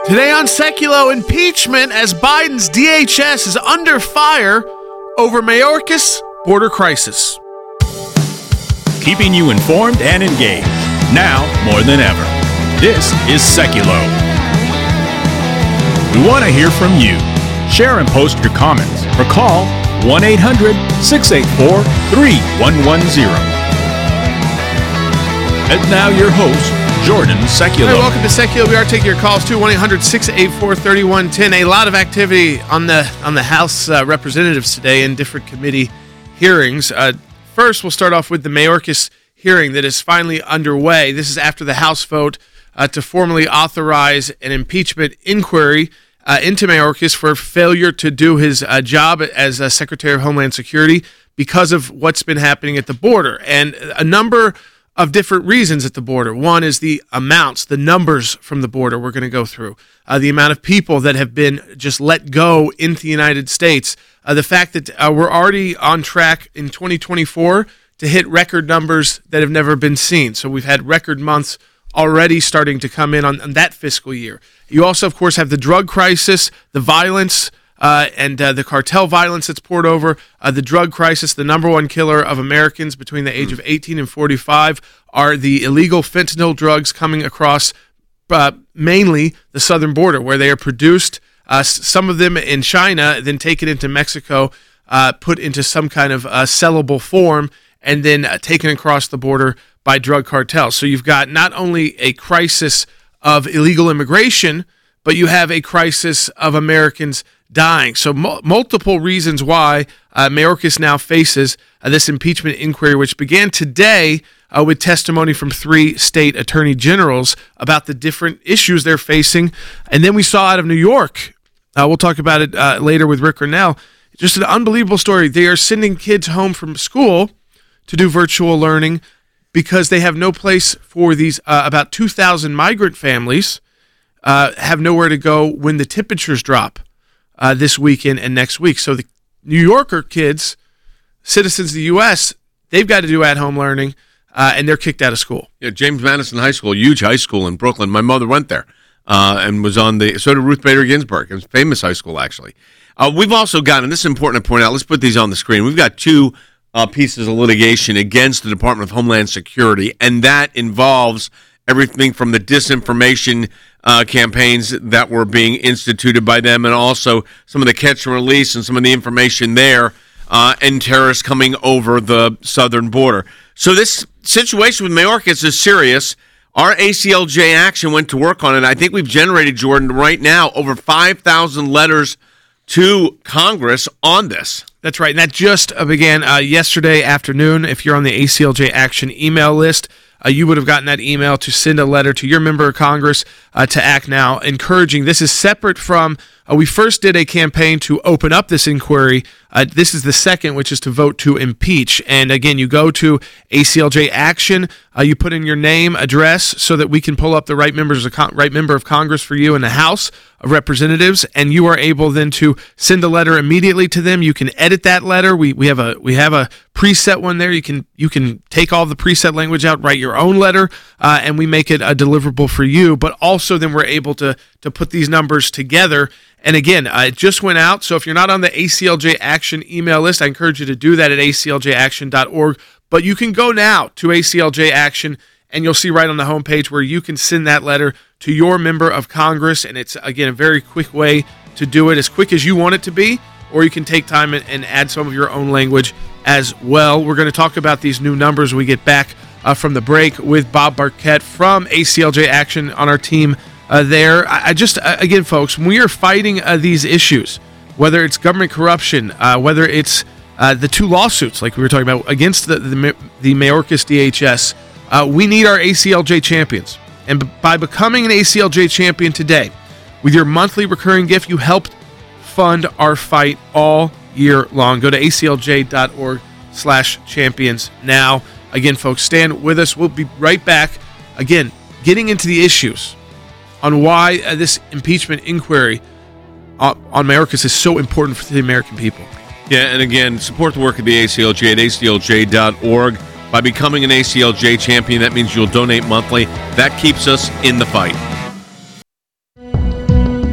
Today on Seculo, impeachment as Biden's DHS is under fire over Mayorkas border crisis. Keeping you informed and engaged, now more than ever. This is Seculo. We want to hear from you. Share and post your comments or call 1-800-684-3110. And now your host, Jordan Seculo. Hey, welcome to Seculo. We are taking your calls too. 1-800-684-3110. A lot of activity on the House representatives today in different committee hearings. First, we'll start off with the Mayorkas hearing that is finally underway. This is after the House vote to formally authorize an impeachment inquiry into Mayorkas for failure to do his job as Secretary of Homeland Security because of what's been happening at the border. And a number of different reasons at the border. One is the amounts, the numbers from the border we're going to go through. The amount of people that have been just let go into the United States. The fact that we're already on track in 2024 to hit record numbers that have never been seen. So we've had record months already starting to come in on that fiscal year. You also, of course, have the drug crisis, the violence, and the cartel violence that's poured over, the drug crisis. The number one killer of Americans between the age of 18 and 45 are the illegal fentanyl drugs coming across mainly the southern border, where they are produced, some of them in China, then taken into Mexico, put into some kind of sellable form, and then taken across the border by drug cartels. So you've got not only a crisis of illegal immigration, but you have a crisis of Americans dying. So multiple reasons why Mayorkas now faces this impeachment inquiry, which began today with testimony from 3 state attorney generals about the different issues they're facing. And then we saw out of New York, we'll talk about it later with Rick Grinnell, just an unbelievable story. They are sending kids home from school to do virtual learning because they have no place for these about 2,000 migrant families have nowhere to go when the temperatures drop this weekend and next week. So the New Yorker kids, citizens of the U.S., they've got to do at-home learning, and they're kicked out of school. Yeah, James Madison High School, huge high school in Brooklyn. My mother went there and was on so did Ruth Bader Ginsburg. It was a famous high school, actually. We've also got, and this is important to point out, let's put these on the screen. We've got 2 pieces of litigation against the Department of Homeland Security, and that involves everything from the disinformation campaigns that were being instituted by them, and also some of the catch and release and some of the information there, and terrorists coming over the southern border. So this situation with Mayorkas is serious. Our ACLJ action went to work on it. I think we've generated, Jordan, right now over 5,000 letters to Congress on this. That's right. And that just began yesterday afternoon. If you're on the ACLJ Action email list, you would have gotten that email to send a letter to your member of Congress to act now, encouraging. This is separate from, we first did a campaign to open up this inquiry. This is the second, which is to vote to impeach. And again, you go to ACLJ Action, you put in your name, address, so that we can pull up the right member of Congress for you in the House of Representatives, and you are able then to send a letter immediately to them. You can edit that letter. We have a preset one there. You can take all the preset language out, write your own letter, and we make it a deliverable for you. But also then we're able to put these numbers together. And again, it just went out. So if you're not on the ACLJ Action email list, I encourage you to do that at acljaction.org. But you can go now to ACLJ Action, and you'll see right on the homepage where you can send that letter to your member of Congress. And it's, again, a very quick way to do it, as quick as you want it to be, or you can take time and add some of your own language as well. We're going to talk about these new numbers when we get back from the break with Bob Barquette from ACLJ Action on our team there. Again, folks, when we are fighting these issues, whether it's government corruption, whether it's the 2 lawsuits like we were talking about against the Mayorkas DHS, we need our ACLJ champions. And by becoming an ACLJ champion today, with your monthly recurring gift, you helped fund our fight all year long. Go to aclj.org/champions now. Again, folks, stand with us. We'll be right back. Again, getting into the issues on why this impeachment inquiry on Mayorkas is so important for the American people. Yeah, and again, support the work of the ACLJ at aclj.org. By becoming an ACLJ champion, that means you'll donate monthly. That keeps us in the fight.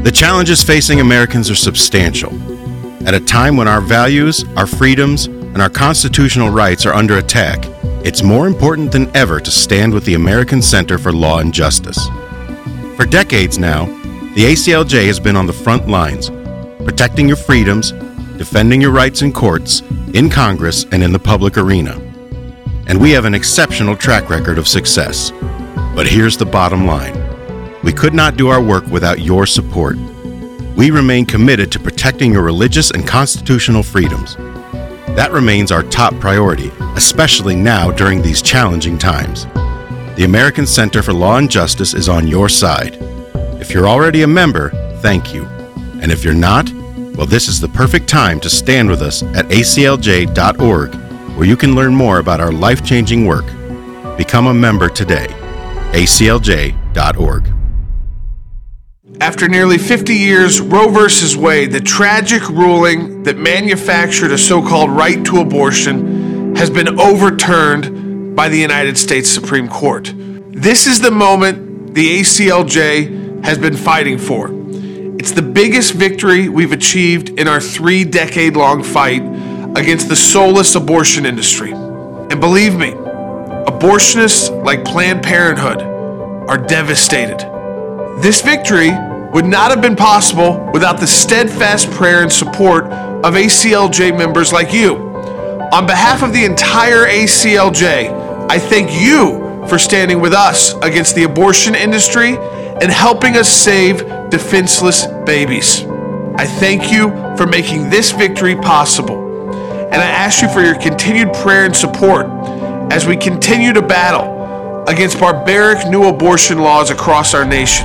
The challenges facing Americans are substantial. At a time when our values, our freedoms, and our constitutional rights are under attack, it's more important than ever to stand with the American Center for Law and Justice. For decades now, the ACLJ has been on the front lines, protecting your freedoms, defending your rights in courts, in Congress, and in the public arena. And we have an exceptional track record of success. But here's the bottom line. We could not do our work without your support. We remain committed to protecting your religious and constitutional freedoms. That remains our top priority, especially now during these challenging times. The American Center for Law and Justice is on your side. If you're already a member, thank you. And if you're not, well, this is the perfect time to stand with us at aclj.org, where you can learn more about our life-changing work. Become a member today. aclj.org. After nearly 50 years, Roe v. Wade, the tragic ruling that manufactured a so-called right to abortion, has been overturned by the United States Supreme Court. This is the moment the ACLJ has been fighting for. It's the biggest victory we've achieved in our 3-decade-long fight against the soulless abortion industry. And believe me, abortionists like Planned Parenthood are devastated. This victory would not have been possible without the steadfast prayer and support of ACLJ members like you. On behalf of the entire ACLJ, I thank you for standing with us against the abortion industry and helping us save defenseless babies. I thank you for making this victory possible. And I ask you for your continued prayer and support as we continue to battle against barbaric new abortion laws across our nation.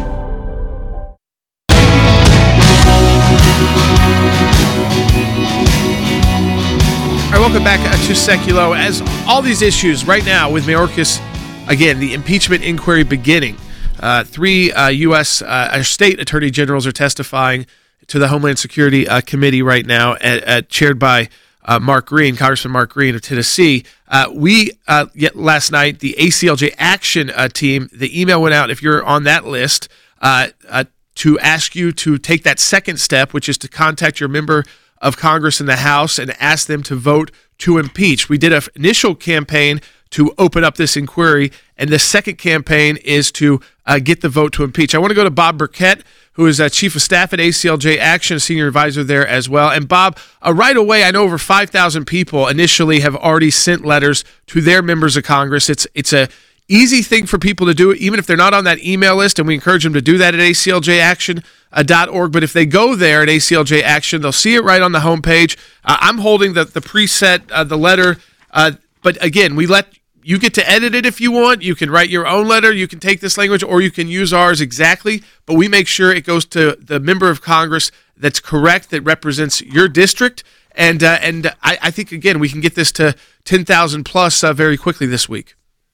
All right, welcome back to Seculo. As all these issues right now with Mayorkas, again, the impeachment inquiry beginning. 3 U.S. state attorney generals are testifying to the Homeland Security Committee right now, chaired by Mark Green, Congressman Mark Green of Tennessee. Last night, the ACLJ Action team, the email went out, if you're on that list, to ask you to take that second step, which is to contact your member of Congress in the House and ask them to vote to impeach. We did an initial campaign to open up this inquiry, and the second campaign is to get the vote to impeach. I want to go to Bob Burkett, who is Chief of Staff at ACLJ Action, Senior Advisor there as well. And Bob, right away, I know over 5,000 people initially have already sent letters to their members of Congress. It's a easy thing for people to do, even if they're not on that email list, and we encourage them to do that at acljaction.org. But if they go there at ACLJ Action, they'll see it right on the homepage. I'm holding the preset, the letter, but again, we let you get to edit it if you want. You can write your own letter. You can take this language, or you can use ours exactly. But we make sure it goes to the member of Congress that's correct, that represents your district. And I think, again, we can get this to 10,000 plus very quickly this week.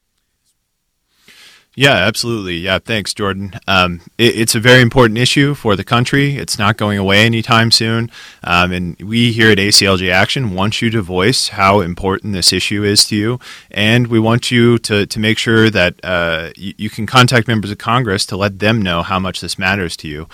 Yeah, absolutely. Yeah, thanks, Jordan. It's a very important issue for the country. It's not going away anytime soon. And we here at ACLJ Action want you to voice how important this issue is to you. And we want you to make sure that you can contact members of Congress to let them know how much this matters to you.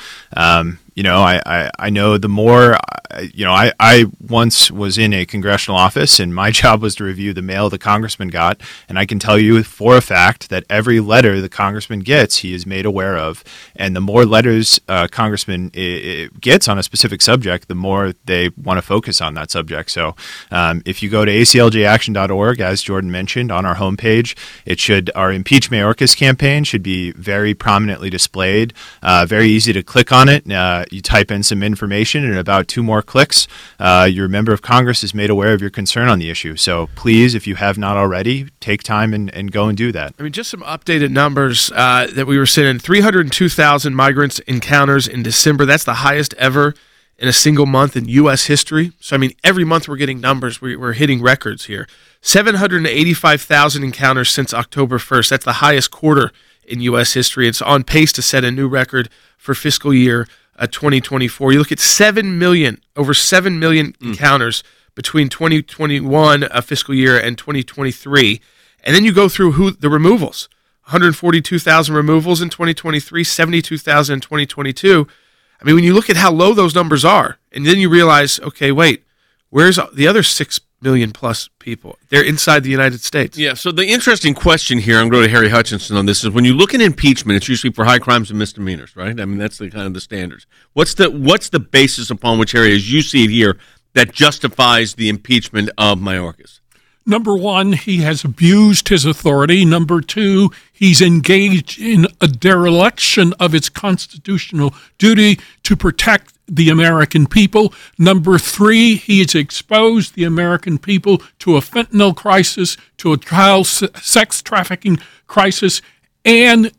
I know the more, I once was in a congressional office, and my job was to review the mail the congressman got. And I can tell you for a fact that every letter the congressman gets, he is made aware of. And the more letters congressman gets on a specific subject, the more they want to focus on that subject. So if you go to acljaction.org, as Jordan mentioned, on our homepage, our Impeach Mayorkas campaign should be very prominently displayed, very easy to click on it. You type in some information, and in about 2 more clicks, your member of Congress is made aware of your concern on the issue. So please, if you have not already, take time and go and do that. I mean, just some updated numbers that we were seeing: 302,000 migrants encounters in December. That's the highest ever in a single month in U.S. history. So, I mean, every month we're getting numbers. We're hitting records here. 785,000 encounters since October 1st. That's the highest quarter in U.S. history. It's on pace to set a new record for fiscal year 2024. You look at over 7 million encounters between 2021 fiscal year and 2023. And then you go through the removals. 142,000 removals in 2023, 72,000 in 2022. I mean, when you look at how low those numbers are, and then you realize, okay, wait, where's the other 6 million plus people? They're inside the United States. Yeah, so the interesting question here, I'm going to go to Harry Hutchinson on this, is when you look at impeachment, it's usually for high crimes and misdemeanors, right? I mean, that's the kind of the standards. What's the basis upon which, Harry, as you see it here, that justifies the impeachment of Mayorkas? Number one, he has abused his authority. Number two, he's engaged in a dereliction of its constitutional duty to protect the American people. Number three, he has exposed the American people to a fentanyl crisis, to a child sex trafficking crisis, and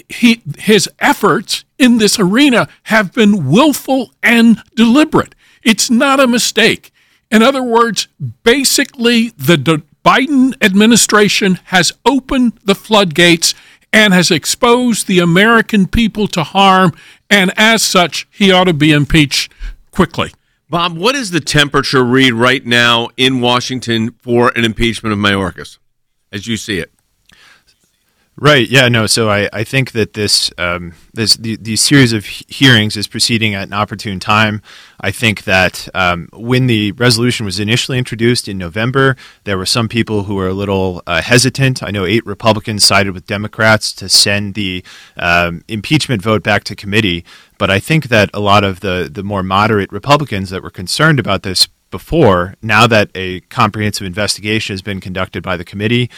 his efforts in this arena have been willful and deliberate. It's not a mistake. In other words, basically, the Biden administration has opened the floodgates and has exposed the American people to harm, and as such, he ought to be impeached quickly. Bob, what is the temperature read right now in Washington for an impeachment of Mayorkas, as you see it? Right. Yeah. No. So I think that these series of hearings is proceeding at an opportune time. I think that when the resolution was initially introduced in November, there were some people who were a little hesitant. I know 8 Republicans sided with Democrats to send the impeachment vote back to committee. But I think that a lot of the more moderate Republicans that were concerned about this before, now that a comprehensive investigation has been conducted by the committee,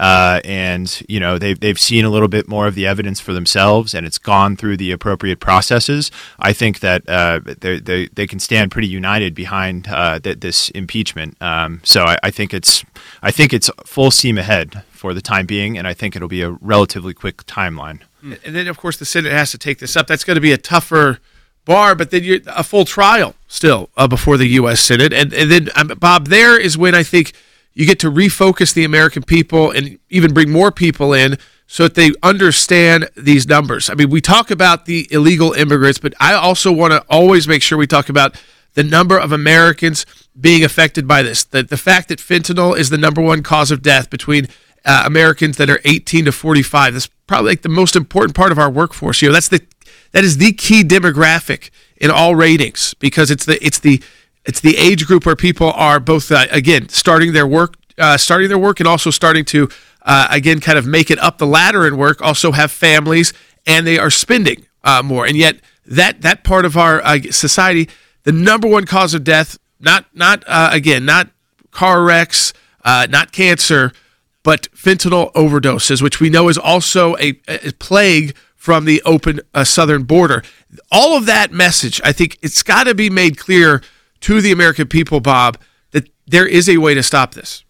and they've seen a little bit more of the evidence for themselves, and it's gone through the appropriate processes, I think that they can stand pretty united behind this impeachment. So I think it's full steam ahead for the time being, and I think it'll be a relatively quick timeline. And then, of course, the Senate has to take this up. That's going to be a tougher bar, but then a full trial still before the U.S. Senate. And then, Bob, there is when I think you get to refocus the American people and even bring more people in so that they understand these numbers. I mean, we talk about the illegal immigrants, but I also want to always make sure we talk about the number of Americans being affected by this. The fact that fentanyl is the number one cause of death between Americans that are 18 to 45. That's probably like the most important part of our workforce. That is the key demographic in all ratings, because it's the age group where people are both again starting their work and also starting to again kind of make it up the ladder in work, also have families, and they are spending more. And yet that part of our society, the number one cause of death, not car wrecks, not cancer, but fentanyl overdoses, which we know is also a plague from the open southern border. All of that message, I think it's got to be made clear to the American people, Bob, that there is a way to stop this.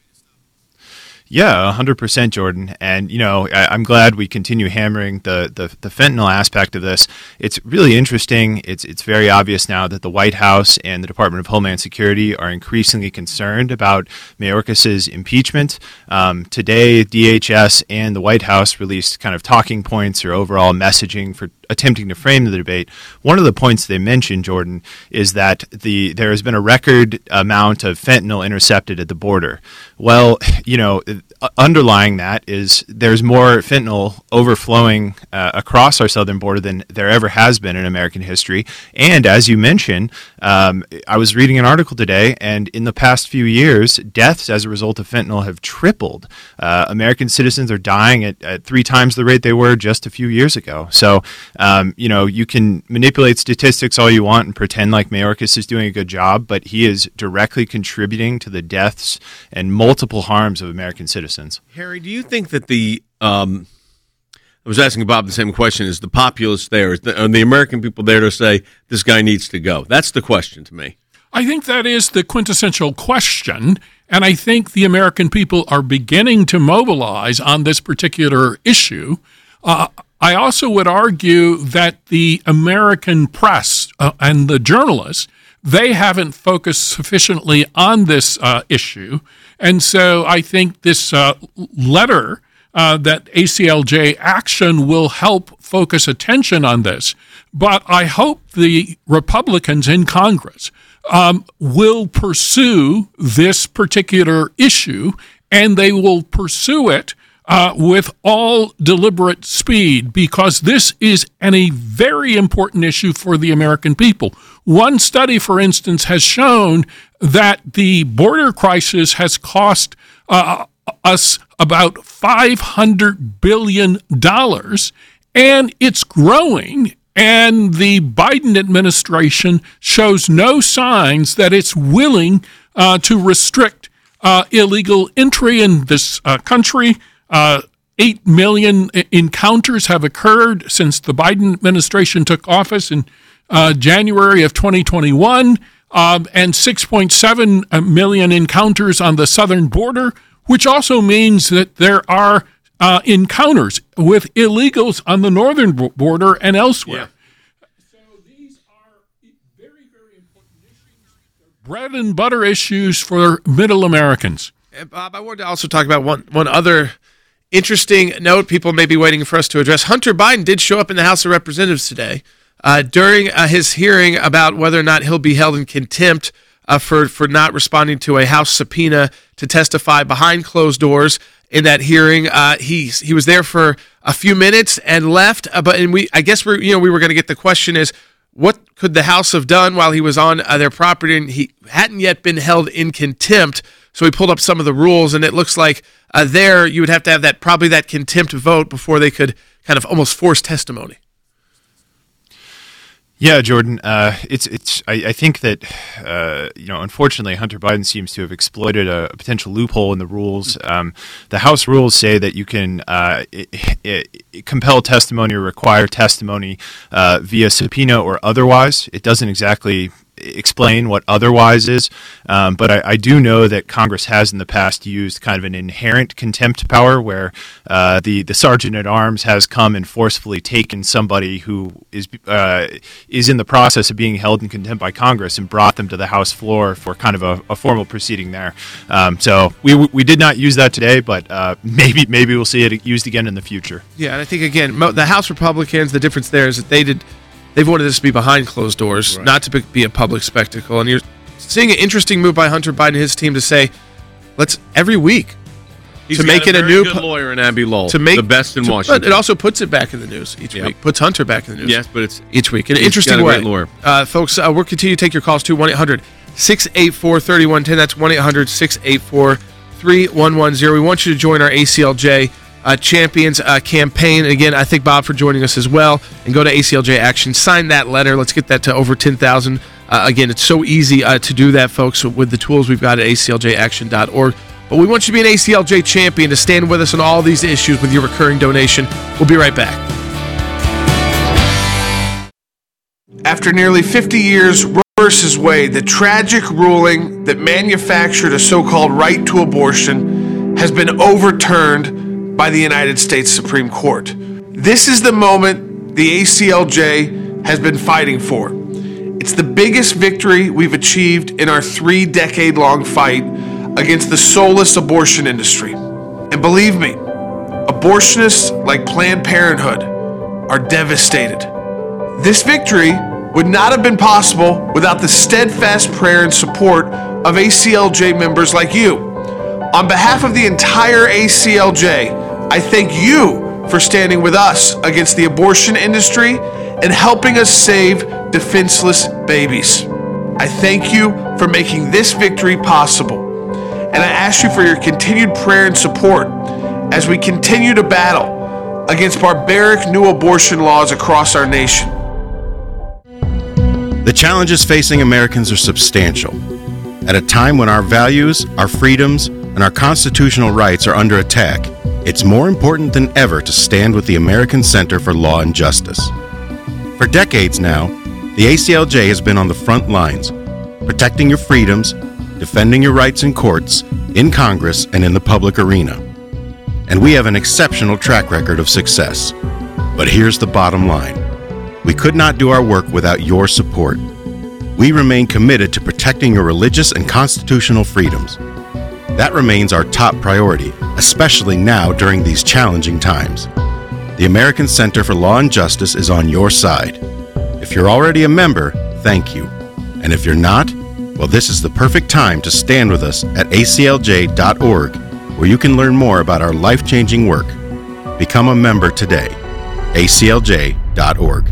Yeah, 100%, Jordan. And, I'm glad we continue hammering the fentanyl aspect of this. It's really interesting. It's very obvious now that the White House and the Department of Homeland Security are increasingly concerned about Mayorkas's impeachment. Today, DHS and the White House released kind of talking points or overall messaging for attempting to frame the debate. One of the points they mentioned, Jordan, is that there has been a record amount of fentanyl intercepted at the border. Well, underlying that is there's more fentanyl overflowing across our southern border than there ever has been in American history. And as you mentioned, I was reading an article today, and in the past few years, deaths as a result of fentanyl have tripled. American citizens are dying at 3 times the rate they were just a few years ago. So, you can manipulate statistics all you want and pretend like Mayorkas is doing a good job, but he is directly contributing to the deaths and multiple harms of American citizens. Harry, do you think that I was asking Bob the same question, is the populace there? Are the American people there to say this guy needs to go? That's the question to me. I think that is the quintessential question, and I think the American people are beginning to mobilize on this particular issue. I also would argue that the American press and the journalists, they haven't focused sufficiently on this issue. And so I think this letter that ACLJ action will help focus attention on this. But I hope the Republicans in Congress will pursue this particular issue, and they will pursue it with all deliberate speed, because this is a very important issue for the American people. One study, for instance, has shown that the border crisis has cost us about $500 billion, and it's growing. And the Biden administration shows no signs that it's willing to restrict illegal entry in this country. 8 million encounters have occurred since the Biden administration took office in January of 2021, and 6.7 million encounters on the southern border, which also means that there are encounters with illegals on the northern border and elsewhere. Yeah. So these are very, very important issues. They're bread and butter issues for middle Americans. And Bob, I wanted to also talk about one other interesting note people may be waiting for us to address. Hunter Biden did show up in the House of Representatives today during his hearing about whether or not he'll be held in contempt for not responding to a House subpoena to testify behind closed doors. In that hearing, he was there for a few minutes and left. I guess we were going to get the question is, what could the House have done while he was on their property? And he hadn't yet been held in contempt, so he pulled up some of the rules, and it looks like there you would have to have that contempt vote before they could kind of almost force testimony. Yeah, Jordan. I think that unfortunately, Hunter Biden seems to have exploited a potential loophole in the rules. The House rules say that you can compel testimony or require testimony via subpoena or otherwise. It doesn't exactly explain what otherwise is, but I do know that Congress has in the past used kind of an inherent contempt power where the sergeant at arms has come and forcefully taken somebody who is in the process of being held in contempt by Congress and brought them to the House floor for kind of a formal proceeding there. So we did not use that today, but maybe we'll see it used again in the future. Yeah, and I think again the House Republicans, the difference there is that they've wanted this to be behind closed doors, right, not to be a public spectacle. And you're seeing an interesting move by Hunter Biden and his team to say, let's every week to make it a new good lawyer in Abby Lowell, to make the best in Washington. But it also puts it back in the news each week. Puts Hunter back in the news. Yes, but it's each week in an interesting way. Lawyer. Folks, we'll continue to take your calls to 1-800-684-3110. That's 1-800-684-3110. We want you to join our ACLJ Champions campaign. Again, I thank Bob for joining us as well. And go to ACLJ Action. Sign that letter. Let's get that to over 10,000. Again, it's so easy to do that, folks, with the tools we've got at acljaction.org. But we want you to be an ACLJ champion, to stand with us on all these issues with your recurring donation. We'll be right back. After nearly 50 years, Roe v. Wade, the tragic ruling that manufactured a so-called right to abortion, has been overturned by the United States Supreme Court. This is the moment the ACLJ has been fighting for. It's the biggest victory we've achieved in our 3-decade-long fight against the soulless abortion industry. And believe me, abortionists like Planned Parenthood are devastated. This victory would not have been possible without the steadfast prayer and support of ACLJ members like you. On behalf of the entire ACLJ, I thank you for standing with us against the abortion industry and helping us save defenseless babies. I thank you for making this victory possible, and I ask you for your continued prayer and support as we continue to battle against barbaric new abortion laws across our nation. The challenges facing Americans are substantial. At a time when our values, our freedoms, and our constitutional rights are under attack, it's more important than ever to stand with the American Center for Law and Justice. For decades now, the ACLJ has been on the front lines, protecting your freedoms, defending your rights in courts, in Congress, and in the public arena. And we have an exceptional track record of success. But here's the bottom line. We could not do our work without your support. We remain committed to protecting your religious and constitutional freedoms. That remains our top priority, especially now during these challenging times. The American Center for Law and Justice is on your side. If you're already a member, thank you. And if you're not, well, this is the perfect time to stand with us at aclj.org, where where you can learn more about our life-changing work. Become a member today. aclj.org.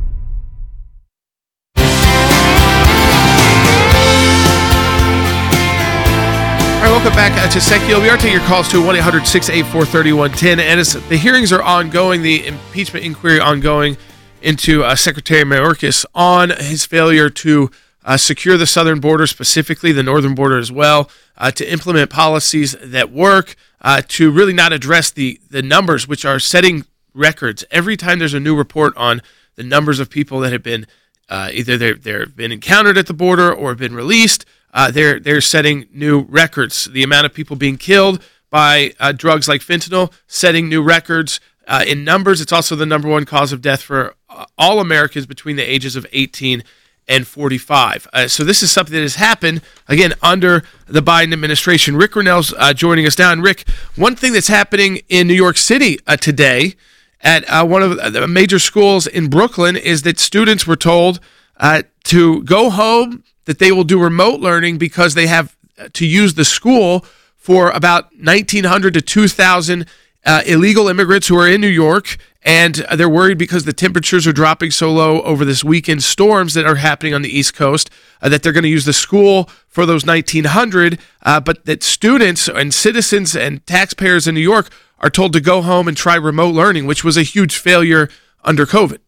All right, welcome back to Secular. We are taking your calls to 1-800-684-3110. And as the hearings are ongoing, the impeachment inquiry ongoing into Secretary Mayorkas on his failure to secure the southern border, specifically the northern border as well, to implement policies that work, to really not address the numbers, which are setting records. Every time there's a new report on the numbers of people that have been either they've been encountered at the border or have been released, they're setting new records. The amount of people being killed by drugs like fentanyl, setting new records in numbers. It's also the number one cause of death for all Americans between the ages of 18 and 45. So this is something that has happened, again, under the Biden administration. Rick Grinnell's joining us now. And Rick, one thing that's happening in New York City today at one of the major schools in Brooklyn is that students were told to go home, that they will do remote learning because they have to use the school for about 1,900 to 2,000 illegal immigrants who are in New York, and they're worried because the temperatures are dropping so low over this weekend storms that are happening on the East Coast, that they're going to use the school for those 1,900, but that students and citizens and taxpayers in New York are told to go home and try remote learning, which was a huge failure under COVID.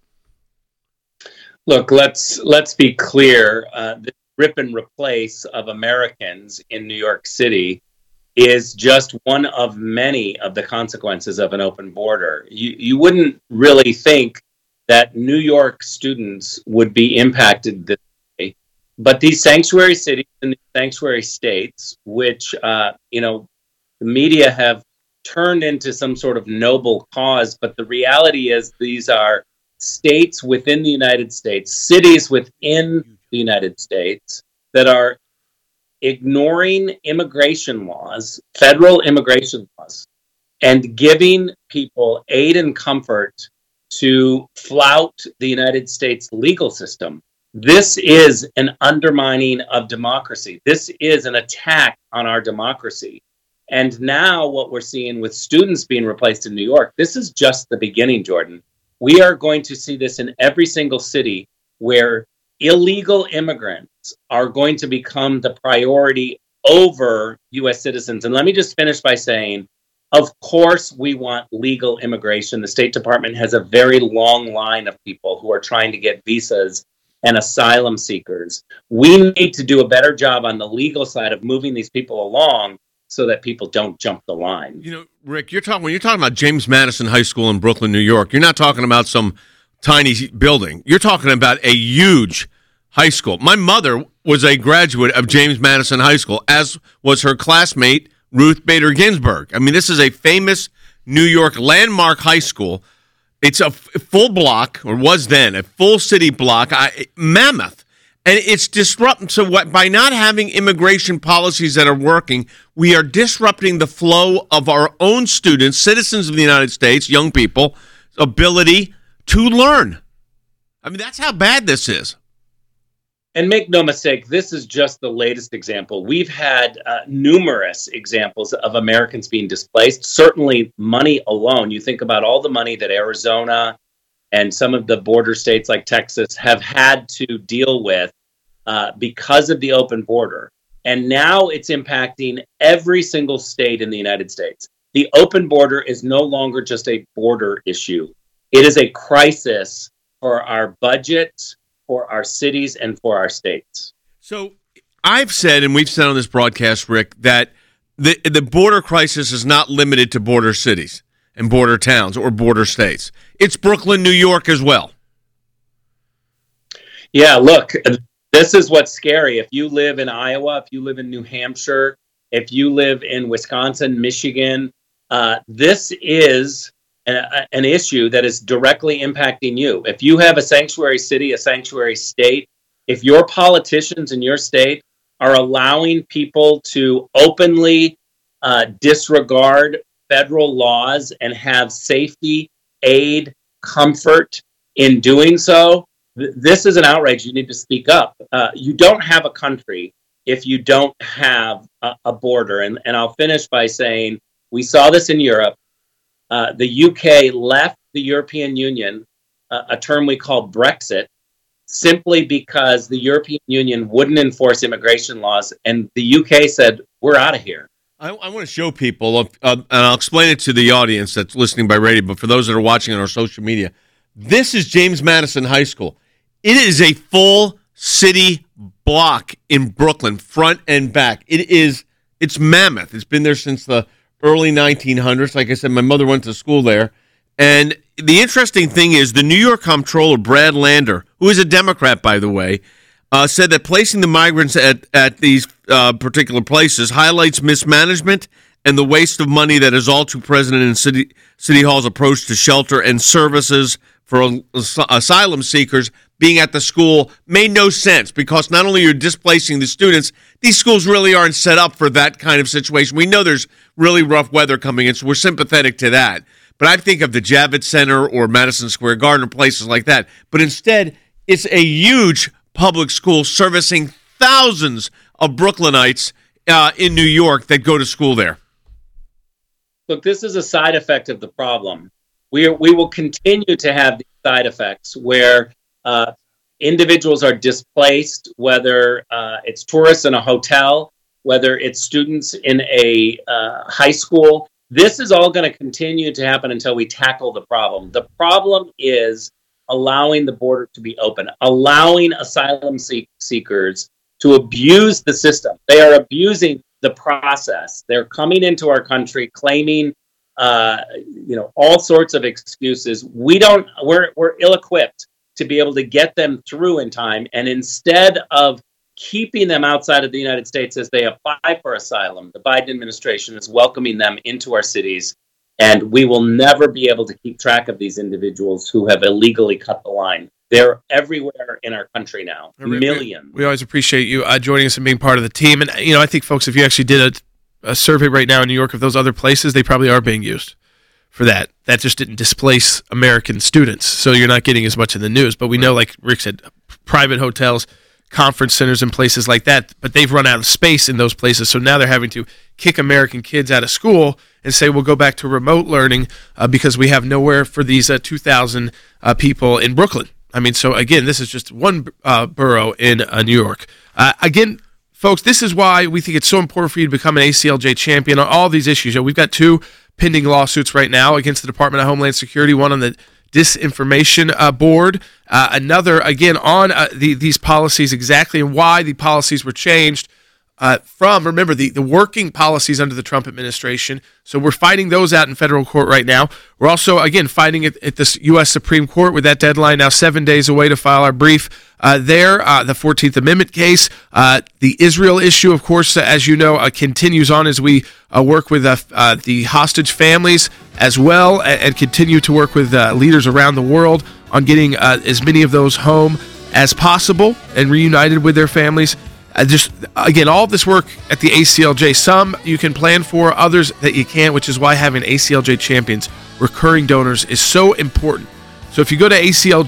Look, let's be clear. The rip and replace of Americans in New York City is just one of many of the consequences of an open border. You wouldn't really think that New York students would be impacted this way, but these sanctuary cities and these sanctuary states, which the media have turned into some sort of noble cause, but the reality is these are states within the United States, cities within the United States that are ignoring immigration laws, federal immigration laws, and giving people aid and comfort to flout the United States legal system. This is an undermining of democracy. This is an attack on our democracy. And now what we're seeing with students being replaced in New York, this is just the beginning, Jordan. We are going to see this in every single city where illegal immigrants are going to become the priority over U.S. citizens. And let me just finish by saying, of course, we want legal immigration. The State Department has a very long line of people who are trying to get visas and asylum seekers. We need to do a better job on the legal side of moving these people along so that people don't jump the line. You know, Rick, when you're talking about James Madison High School in Brooklyn, New York, you're not talking about some tiny building. You're talking about a huge high school. My mother was a graduate of James Madison High School, as was her classmate, Ruth Bader Ginsburg. I mean, this is a famous New York landmark high school. It's a full block, or was then, a full city block, mammoth. And it's disrupting. So by not having immigration policies that are working, we are disrupting the flow of our own students, citizens of the United States, young people, ability to learn. I mean, that's how bad this is. And make no mistake, this is just the latest example. We've had numerous examples of Americans being displaced. Certainly money alone. You think about all the money that Arizona and some of the border states like Texas have had to deal with because of the open border. And now it's impacting every single state in the United States. The open border is no longer just a border issue. It is a crisis for our budgets, for our cities, and for our states. So I've said, and we've said on this broadcast, Rick, that the border crisis is not limited to border cities and border towns or border states. It's Brooklyn, New York as well. Yeah, look, this is what's scary. If you live in Iowa, if you live in New Hampshire, if you live in Wisconsin, Michigan, this is an issue that is directly impacting you. If you have a sanctuary city, a sanctuary state, if your politicians in your state are allowing people to openly disregard federal laws and have safety, aid, comfort in doing so, this is an outrage. You need to speak up. You don't have a country if you don't have a border. And I'll finish by saying We saw this in Europe. The UK left the European Union, a term we call Brexit, simply because the European Union wouldn't enforce immigration laws, and the UK said, we're out of here. I want to show people, and I'll explain it to the audience that's listening by radio, but for those that are watching on our social media, this is James Madison High School. It is a full city block in Brooklyn, front and back. It's mammoth. It's been there since the early 1900s. Like I said, my mother went to school there. And the interesting thing is the New York Comptroller, Brad Lander, who is a Democrat, by the way, said that placing the migrants at these particular places highlights mismanagement and the waste of money that is all too present in City Hall's approach to shelter and services for asylum seekers. Being at the school made no sense because not only you're displacing the students, these schools really aren't set up for that kind of situation. We know there's really rough weather coming in, so we're sympathetic to that. But I think of the Javits Center or Madison Square Garden or places like that. But instead, it's a huge public school servicing thousands of Brooklynites in New York that go to school there. Look, this is a side effect of the problem. We will continue to have these side effects where individuals are displaced, whether it's tourists in a hotel, whether it's students in a high school. This is all going to continue to happen until we tackle the problem. The problem is allowing the border to be open, allowing asylum seekers to abuse the system. They are abusing the process. They're coming into our country claiming all sorts of excuses. We're ill-equipped to be able to get them through in time. And instead of keeping them outside of the United States as they apply for asylum, the Biden administration is welcoming them into our cities. And we will never be able to keep track of these individuals who have illegally cut the line. They're everywhere in our country now. Millions. We always appreciate you joining us and being part of the team. And, I think, folks, if you actually did a survey right now in New York of those other places, they probably are being used for that. That just didn't displace American students, so you're not getting as much in the news. But we know, like Rick said, private hotels, conference centers, and places like that, but they've run out of space in those places, so now they're having to kick American kids out of school and say, we'll go back to remote learning because we have nowhere for these 2,000 people in Brooklyn. So again, this is just one borough in New York. Again, folks, this is why we think it's so important for you to become an ACLJ champion on all these issues. We've got 2 pending lawsuits right now against the Department of Homeland Security, one on the Disinformation Board, another, again, on these policies exactly and why the policies were changed from, remember, the working policies under the Trump administration. So we're fighting those out in federal court right now. We're also, again, fighting it at the U.S. Supreme Court with that deadline now 7 days away to file our brief there. The 14th Amendment case, the Israel issue, of course, as you know, continues on as we work with the hostage families as well and continue to work with leaders around the world on getting as many of those home as possible and reunited with their families. Just, again, all of this work at the ACLJ, some you can plan for, others that you can't, which is why having ACLJ champions, recurring donors, is so important. So if you go to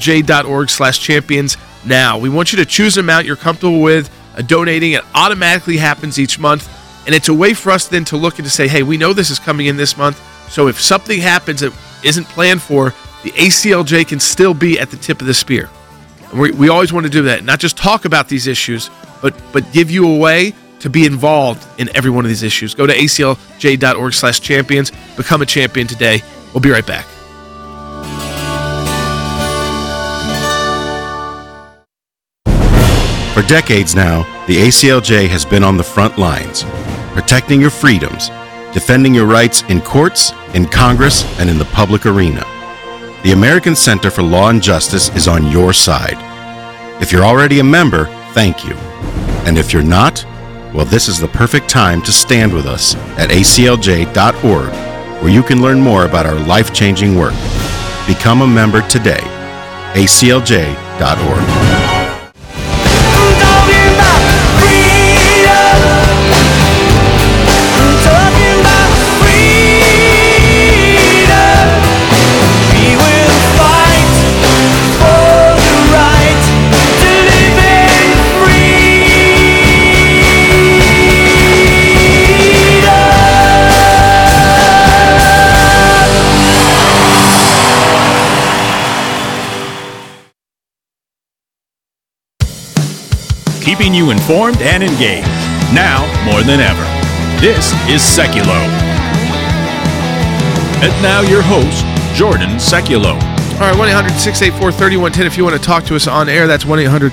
aclj.org/champions now, we want you to choose an amount you're comfortable with donating. It automatically happens each month, and it's a way for us then to look and to say, hey, we know this is coming in this month, so if something happens that isn't planned for, the ACLJ can still be at the tip of the spear. And we always want to do that, not just talk about these issues, but give you a way to be involved in every one of these issues. Go to aclj.org/champions. Become a champion today. We'll be right back. For decades now, the ACLJ has been on the front lines, protecting your freedoms, defending your rights in courts, in Congress, and in the public arena. The American Center for Law and Justice is on your side. If you're already a member, thank you. And if you're not, well, this is the perfect time to stand with us at aclj.org, where you can learn more about our life-changing work. Become a member today. aclj.org. keeping you informed and engaged. Now more than ever. This is Seculo. And now your host, Jordan Seculo. All right, 1-800-684-3110 if you want to talk to us on air. That's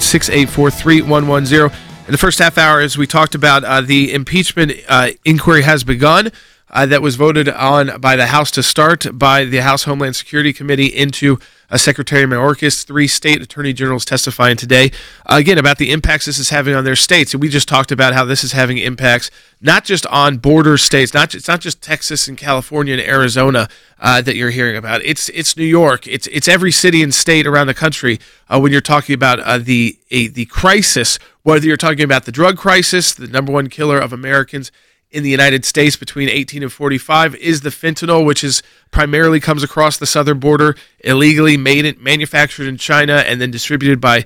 1-800-684-3110. In the first half hour, as we talked about, the impeachment inquiry has begun. That was voted on by the House to start by the House Homeland Security Committee into Secretary Mayorkas. 3 state attorney generals testifying today, again, about the impacts this is having on their states. And we just talked about how this is having impacts not just on border states, it's not just Texas and California and Arizona that you're hearing about. It's New York. It's every city and state around the country when you're talking about the crisis, whether you're talking about the drug crisis, the number one killer of Americans in the United States between 18 and 45 is the fentanyl, which is primarily comes across the southern border illegally, manufactured in China and then distributed by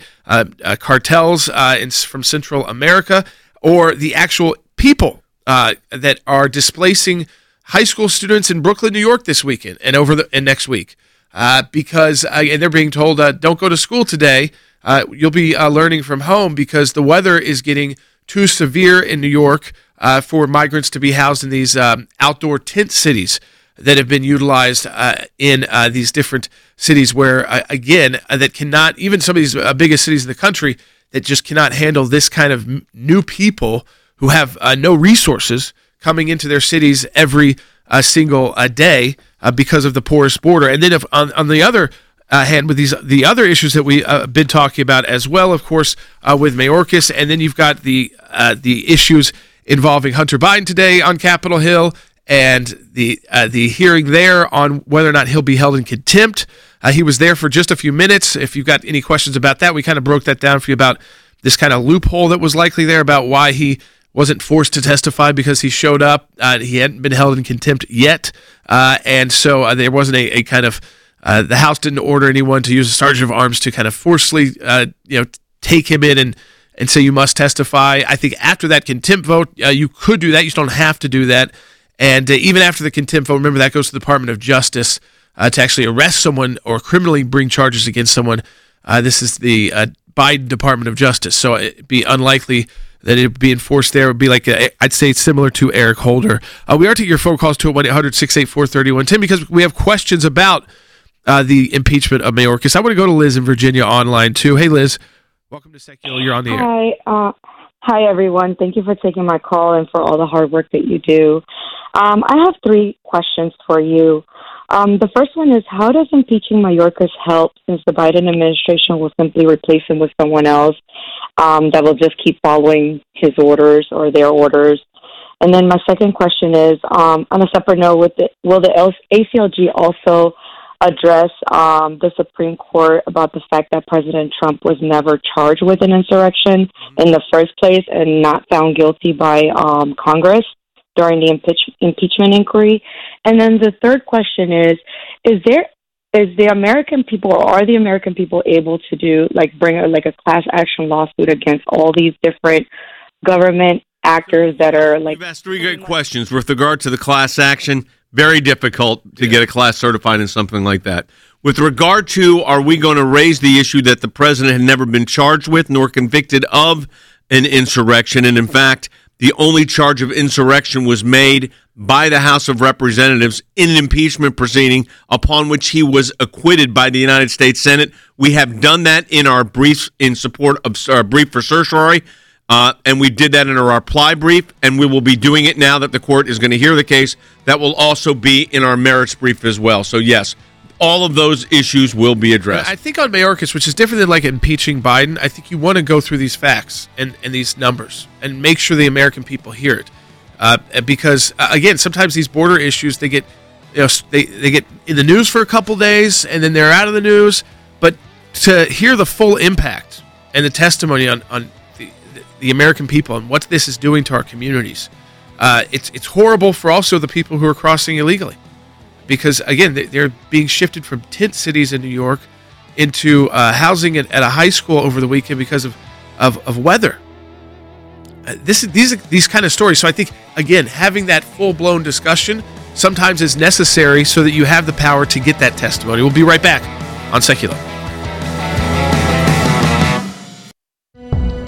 cartels from Central America, or the actual people that are displacing high school students in Brooklyn, New York this weekend and and next week because and they're being told don't go to school today. You'll be learning from home because the weather is getting too severe in New York for migrants to be housed in these outdoor tent cities that have been utilized in these different cities where, again, that cannot, even some of these biggest cities in the country that just cannot handle this kind of new people who have no resources coming into their cities every single day because of the porous border. And then on the other hand, with the other issues that we've been talking about as well, of course, with Mayorkas, and then you've got the issues involving Hunter Biden today on Capitol Hill and the hearing there on whether or not he'll be held in contempt. He was there for just a few minutes. If you've got any questions about that, we kind of broke that down for you about this kind of loophole that was likely there about why he wasn't forced to testify because he showed up. He hadn't been held in contempt yet, and so there wasn't a kind of the House didn't order anyone to use a sergeant of arms to kind of forcefully take him in and say you must testify. I think after that contempt vote, you could do that. You just don't have to do that. And even after the contempt vote, remember that goes to the Department of Justice to actually arrest someone or criminally bring charges against someone. This is the Biden Department of Justice, so it'd be unlikely that it would be enforced there. It would be like, I'd say it's similar to Eric Holder. We are taking your phone calls to 1-800-684-3110 because we have questions about the impeachment of Mayorkas. I want to go to Liz in Virginia online too. Hey, Liz. Welcome to Secular. You're on the air. Hi, everyone. Thank you for taking my call and for all the hard work that you do. I have 3 questions for you. The first one is, how does impeaching Mayorkas help since the Biden administration will simply replace him with someone else that will just keep following his orders or their orders? And then my second question is, on a separate note, will the ACLG also address the Supreme Court about the fact that President Trump was never charged with an insurrection in the first place and not found guilty by Congress during the impeachment inquiry? And then the third question is the American people, or are the American people able to bring a class action lawsuit against all these different government actors that are like... You've asked 3 great questions with regard to the class action. Very difficult to get a class certified in something like that. With regard to, are we going to raise the issue that the president had never been charged with nor convicted of an insurrection? And in fact, the only charge of insurrection was made by the House of Representatives in an impeachment proceeding upon which he was acquitted by the United States Senate. We have done that in our briefs in support of our brief for certiorari. And we did that in our reply brief, and we will be doing it now that the court is going to hear the case. That will also be in our merits brief as well. So, yes, all of those issues will be addressed. I think on Mayorkas, which is different than like impeaching Biden, I think you want to go through these facts and these numbers and make sure the American people hear it. Because, again, sometimes these border issues, they get they get in the news for a couple days, and then they're out of the news. But to hear the full impact and the testimony on the American people and what this is doing to our communities. It's horrible for also the people who are crossing illegally, because again they're being shifted from tent cities in New York into housing at a high school over the weekend because of weather. These kind of stories. So I think again having that full blown discussion sometimes is necessary so that you have the power to get that testimony. We'll be right back on Secular.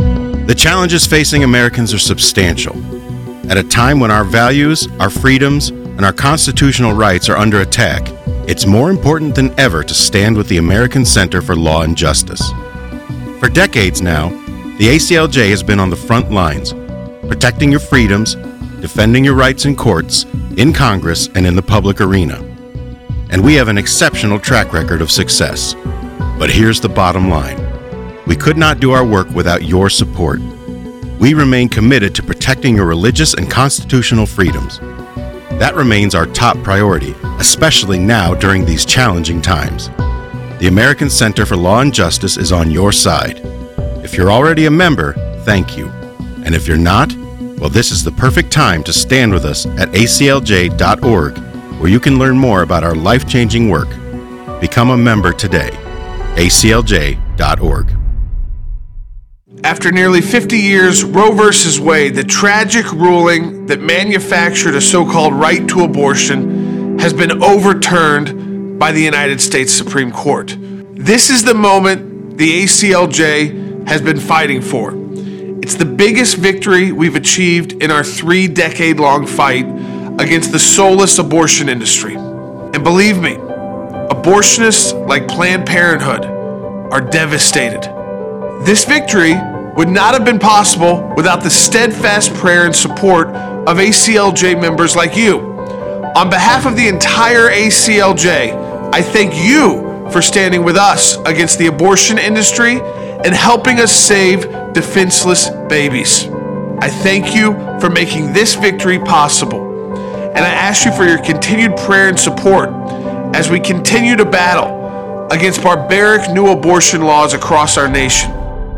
The challenges facing Americans are substantial. At a time when our values, our freedoms, and our constitutional rights are under attack, it's more important than ever to stand with the American Center for Law and Justice. For decades now, the ACLJ has been on the front lines, protecting your freedoms, defending your rights in courts, in Congress, and in the public arena. And we have an exceptional track record of success. But here's the bottom line. We could not do our work without your support. We remain committed to protecting your religious and constitutional freedoms. That remains our top priority, especially now during these challenging times. The American Center for Law and Justice is on your side. If you're already a member, thank you. And if you're not, well, this is the perfect time to stand with us at aclj.org, where you can learn more about our life-changing work. Become a member today. aclj.org. After nearly 50 years, Roe v. Wade, the tragic ruling that manufactured a so-called right to abortion, has been overturned by the United States Supreme Court. This is the moment the ACLJ has been fighting for. It's the biggest victory we've achieved in our 3-decade-long fight against the soulless abortion industry. And believe me, abortionists like Planned Parenthood are devastated. This victory would not have been possible without the steadfast prayer and support of ACLJ members like you. On behalf of the entire ACLJ, I thank you for standing with us against the abortion industry and helping us save defenseless babies. I thank you for making this victory possible, and I ask you for your continued prayer and support as we continue to battle against barbaric new abortion laws across our nation.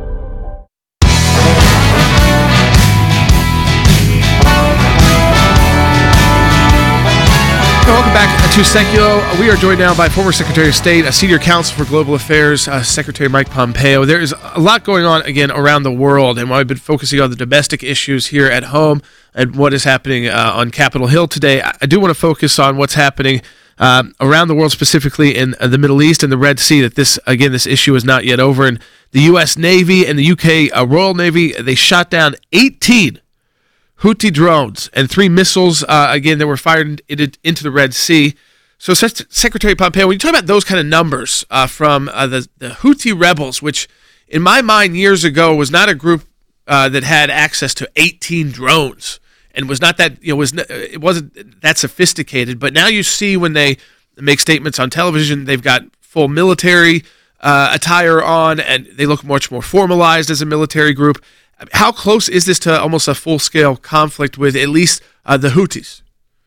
Welcome back to Seculo. We are joined now by former Secretary of State, a Senior Counsel for Global Affairs, Secretary Mike Pompeo. There is a lot going on, again, around the world, and while we've been focusing on the domestic issues here at home and what is happening on Capitol Hill today, I do want to focus on what's happening around the world, specifically in the Middle East and the Red Sea, that this issue is not yet over. And the U.S. Navy and the U.K. Royal Navy, they shot down 18 Houthi drones and 3 missiles, that were fired into the Red Sea. So, Secretary Pompeo, when you talk about those kind of numbers from the Houthi rebels, which in my mind years ago was not a group that had access to 18 drones and was not that, it wasn't that sophisticated. But now you see when they make statements on television, they've got full military attire on, and they look much more formalized as a military group. How close is this to almost a full-scale conflict with at least the Houthis?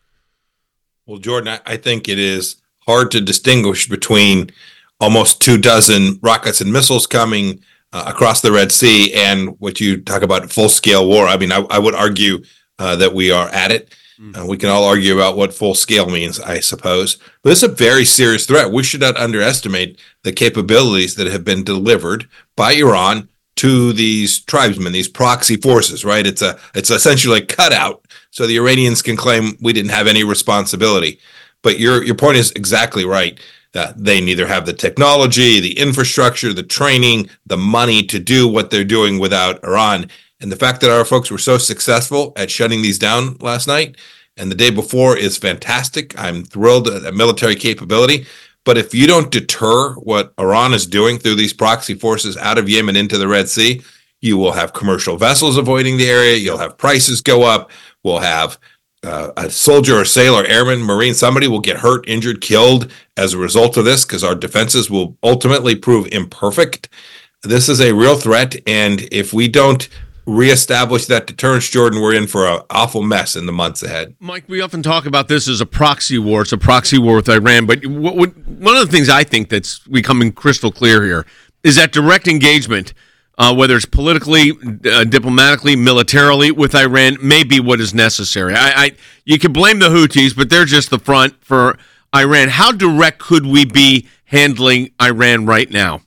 Well, Jordan, I think it is hard to distinguish between almost 24 rockets and missiles coming across the Red Sea and what you talk about full-scale war. I mean, I would argue that we are at it. We can all argue about what full-scale means, I suppose. But it's a very serious threat. We should not underestimate the capabilities that have been delivered by Iran to these tribesmen, these proxy forces, right? It's essentially a cutout, so the Iranians can claim we didn't have any responsibility. But your point is exactly right. They neither have the technology, the infrastructure, the training, the money to do what they're doing without Iran. And the fact that our folks were so successful at shutting these down last night and the day before is fantastic. I'm thrilled at the military capability. But if you don't deter what Iran is doing through these proxy forces out of Yemen into the Red Sea, you will have commercial vessels avoiding the area. You'll have prices go up. We'll have a soldier or sailor, airman, marine, somebody will get hurt, injured, killed as a result of this because our defenses will ultimately prove imperfect. This is a real threat. And if we don't reestablish that deterrence, Jordan, we're in for an awful mess in the months ahead. Mike, we often talk about this as a proxy war. It's a proxy war with Iran. But one of the things I think that's becoming crystal clear here is that direct engagement, whether it's politically, diplomatically, militarily with Iran, may be what is necessary. You can blame the Houthis, but they're just the front for Iran. How direct could we be handling Iran right now?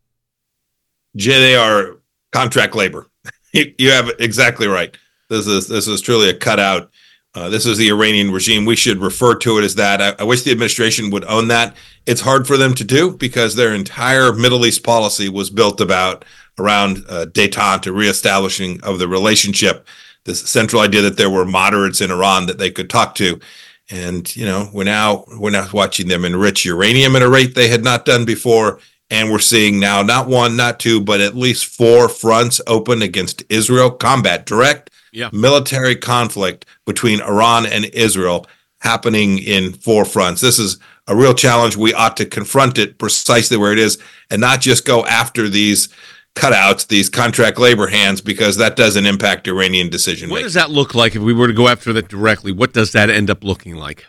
Jay, they are contract labor. You have it exactly right. This is truly a cutout. This is the Iranian regime. We should refer to it as that. I wish the administration would own that. It's hard for them to do because their entire Middle East policy was built about around détente, a reestablishing of the relationship, this central idea that there were moderates in Iran that they could talk to. And, we're now watching them enrich uranium at a rate they had not done before. And we're seeing now not one, not two, but at least 4 fronts open against Israel, direct military conflict between Iran and Israel happening in 4 fronts. This is a real challenge. We ought to confront it precisely where it is and not just go after these cutouts, these contract labor hands, because that doesn't impact Iranian decision making. What does that look like if we were to go after that directly? What does that end up looking like?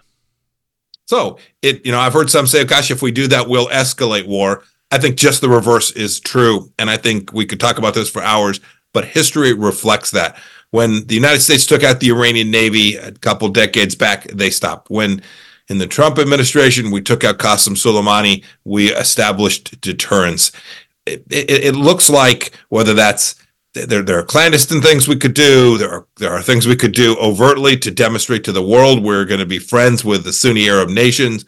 So I've heard some say, gosh, if we do that, we'll escalate war. I think just the reverse is true. And I think we could talk about this for hours, but history reflects that. When the United States took out the Iranian Navy a couple decades back, they stopped. When in the Trump administration, we took out Qasem Soleimani, we established deterrence. It looks like whether that's there are clandestine things we could do. There are things we could do overtly to demonstrate to the world we're going to be friends with the Sunni Arab nations.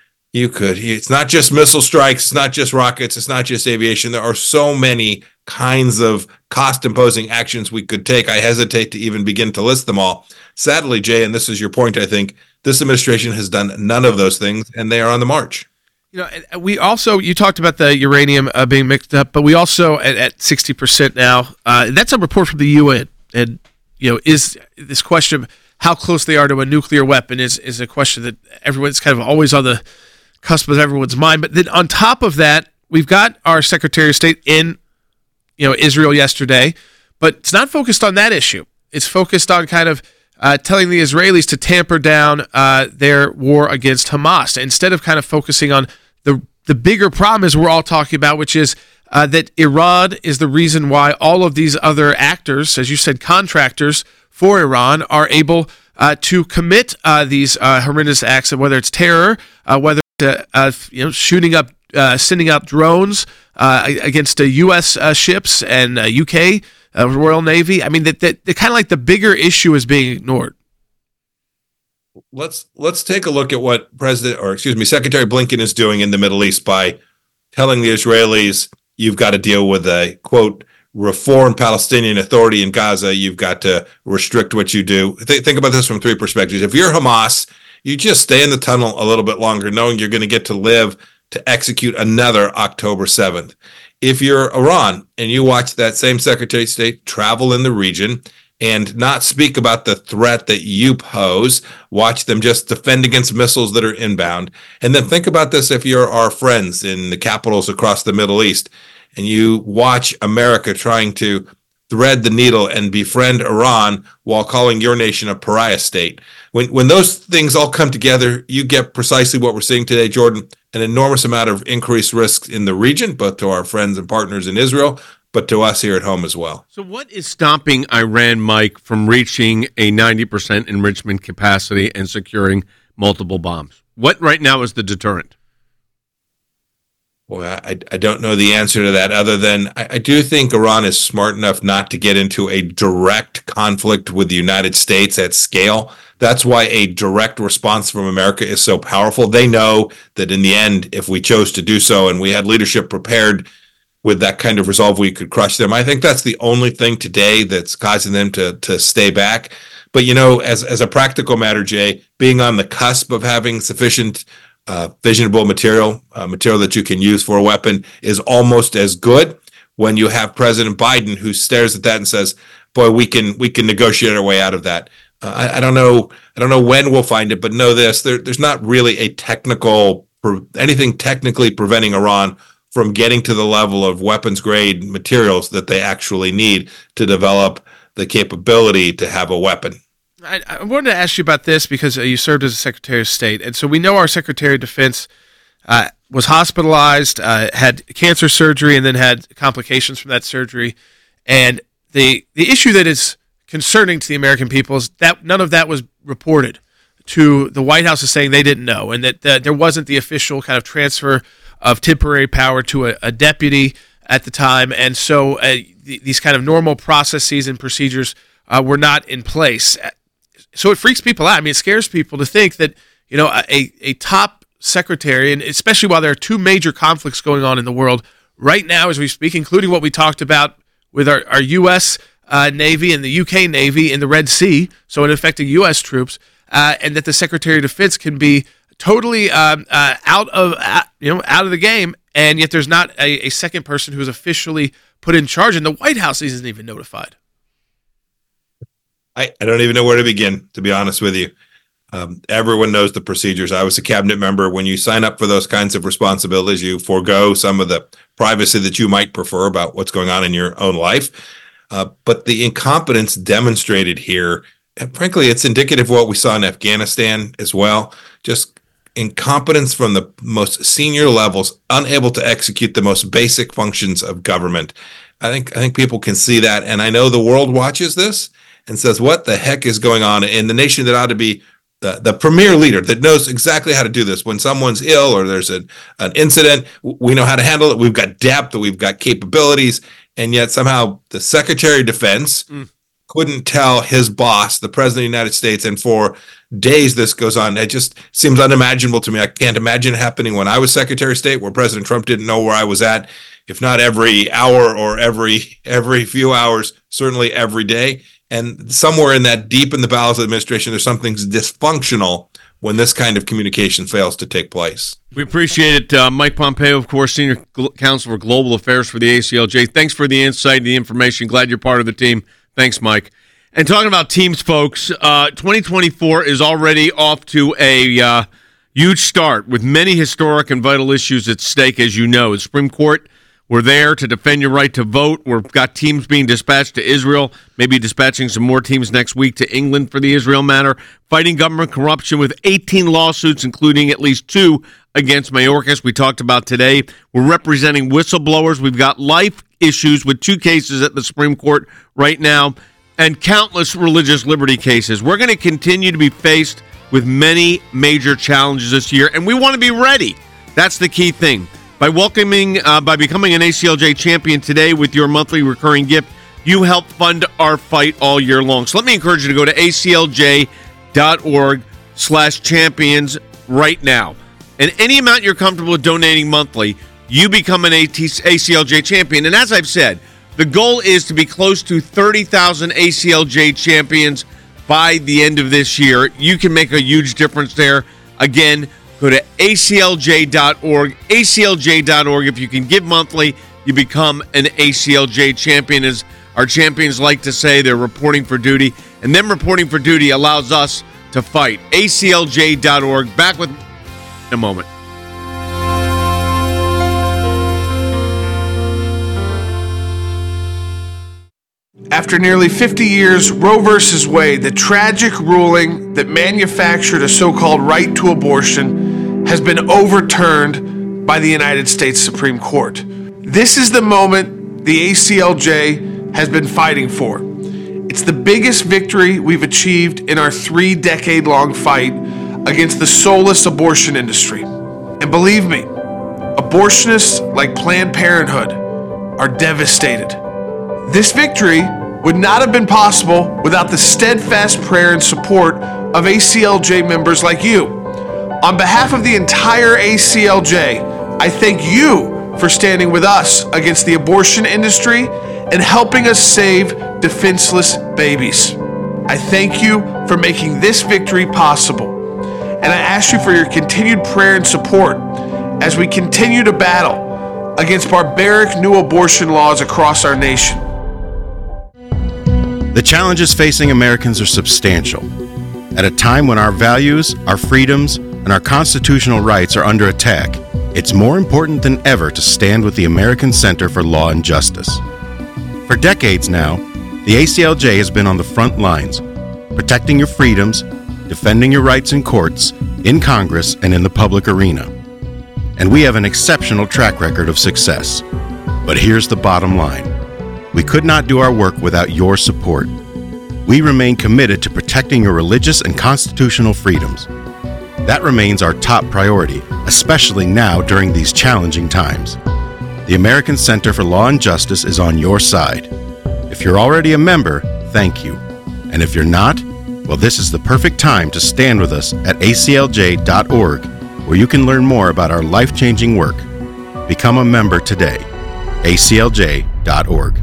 It's not just missile strikes, it's not just rockets, it's not just aviation. There are so many kinds of cost-imposing actions we could take. I hesitate to even begin to list them all. Sadly, Jay, and this is your point, I think, this administration has done none of those things, and they are on the march. We also, you talked about the uranium being mixed up, but we also, at 60% now, that's a report from the UN. And, is this question of how close they are to a nuclear weapon is a question that everyone's kind of always on the cusp of everyone's mind. But then on top of that, we've got our Secretary of State in, Israel yesterday, but it's not focused on that issue. It's focused on kind of telling the Israelis to tamper down their war against Hamas, instead of kind of focusing on the bigger problem is we're all talking about, which is that Iran is the reason why all of these other actors, as you said, contractors for Iran, are able to commit these horrendous acts, of whether it's terror, whether it's shooting up, sending out drones against U.S. ships and UK Royal Navy. I mean, that kind of like the bigger issue is being ignored. Let's take a look at what Secretary Blinken is doing in the Middle East by telling the Israelis, you've got to deal with a, quote, reformed Palestinian Authority in Gaza. You've got to restrict what you do. Think about this from 3 perspectives. If you're Hamas, you just stay in the tunnel a little bit longer, knowing you're going to get to live to execute another October 7th. If you're Iran and you watch that same Secretary of State travel in the region and not speak about the threat that you pose, watch them just defend against missiles that are inbound. And then think about this if you're our friends in the capitals across the Middle East and you watch America trying to thread the needle and befriend Iran while calling your nation a pariah state. When those things all come together, you get precisely what we're seeing today, Jordan, an enormous amount of increased risks in the region, both to our friends and partners in Israel, but to us here at home as well. So what is stopping Iran, Mike, from reaching a 90% enrichment capacity and securing multiple bombs? What right now is the deterrent? Well, I don't know the answer to that, other than I do think Iran is smart enough not to get into a direct conflict with the United States at scale. That's why a direct response from America is so powerful. They know that in the end, if we chose to do so and we had leadership prepared with that kind of resolve, we could crush them. I think that's the only thing today that's causing them to stay back. But, as a practical matter, Jay, being on the cusp of having sufficient fissionable material that you can use for a weapon is almost as good when you have President Biden who stares at that and says, boy, we can negotiate our way out of that. I don't know when we'll find it, but know this, there's not really anything technically preventing Iran from getting to the level of weapons grade materials that they actually need to develop the capability to have a weapon. I wanted to ask you about this because you served as a Secretary of State, and so we know our Secretary of Defense was hospitalized, had cancer surgery, and then had complications from that surgery. And the issue that is concerning to the American people is that none of that was reported to the White House, is saying they didn't know, and that there wasn't the official kind of transfer of temporary power to a deputy at the time. And so these kind of normal processes and procedures were not in place. So it freaks people out. I mean, it scares people to think that, a top secretary, and especially while there are 2 major conflicts going on in the world right now as we speak, including what we talked about with our U.S. Navy and the UK Navy in the Red Sea, so it affecting U.S. troops, and that the Secretary of Defense can be totally out of the game, and yet there's not a second person who's officially put in charge, and the White House isn't even notified. I don't even know where to begin, to be honest with you. Everyone knows the procedures. I was a cabinet member. When you sign up for those kinds of responsibilities, you forego some of the privacy that you might prefer about what's going on in your own life. But the incompetence demonstrated here, and frankly, it's indicative of what we saw in Afghanistan as well. Just incompetence from the most senior levels, unable to execute the most basic functions of government. I think people can see that, and I know the world watches this and says, what the heck is going on in the nation that ought to be the premier leader that knows exactly how to do this? When someone's ill or there's an incident, we know how to handle it. We've got depth, we've got capabilities, and yet somehow the Secretary of Defense couldn't tell his boss, the President of the United States, and for days this goes on. It just seems unimaginable to me. I can't imagine it happening when I was Secretary of State, where President Trump didn't know where I was at, if not every hour or every few hours, certainly every day. And somewhere in that, deep in the bowels of the administration, there's something dysfunctional when this kind of communication fails to take place. We appreciate it. Mike Pompeo, of course, Senior Counsel for Global Affairs for the ACLJ. Thanks for the insight, the information. Glad you're part of the team. Thanks, Mike. And talking about teams, folks, 2024 is already off to a huge start with many historic and vital issues at stake, as you know. The Supreme Court, we're there to defend your right to vote. We've got teams being dispatched to Israel, maybe dispatching some more teams next week to England for the Israel matter. Fighting government corruption with 18 lawsuits, including at least 2 against Mayorkas we talked about today. We're representing whistleblowers. We've got life issues with 2 cases at the Supreme Court right now and countless religious liberty cases. We're going to continue to be faced with many major challenges this year, and we want to be ready. That's the key thing. By becoming an ACLJ champion today with your monthly recurring gift, you help fund our fight all year long. So let me encourage you to go to aclj.org/champions right now. And any amount you're comfortable with donating monthly, you become an ACLJ champion. And as I've said, the goal is to be close to 30,000 ACLJ champions by the end of this year. You can make a huge difference there. Again, go to aclj.org, aclj.org. If you can give monthly, you become an ACLJ champion. As our champions like to say, they're reporting for duty, and them reporting for duty allows us to fight. aclj.org. Back with in a moment. After nearly 50 years, Roe v. Wade, the tragic ruling that manufactured a so-called right to abortion, has been overturned by the United States Supreme Court. This is the moment the ACLJ has been fighting for. It's the biggest victory we've achieved in our 3-decade-long fight against the soulless abortion industry. And believe me, abortionists like Planned Parenthood are devastated. This victory would not have been possible without the steadfast prayer and support of ACLJ members like you. On behalf of the entire ACLJ, I thank you for standing with us against the abortion industry and helping us save defenseless babies. I thank you for making this victory possible, and I ask you for your continued prayer and support as we continue to battle against barbaric new abortion laws across our nation. The challenges facing Americans are substantial. At a time when our values, our freedoms, and our constitutional rights are under attack, it's more important than ever to stand with the American Center for Law and Justice. For decades now, the ACLJ has been on the front lines, protecting your freedoms, defending your rights in courts, in Congress, and in the public arena. And we have an exceptional track record of success. But here's the bottom line. We could not do our work without your support. We remain committed to protecting your religious and constitutional freedoms. That remains our top priority, especially now during these challenging times. The American Center for Law and Justice is on your side. If you're already a member, thank you. And if you're not, well, this is the perfect time to stand with us at aclj.org, where you can learn more about our life-changing work. Become a member today. aclj.org.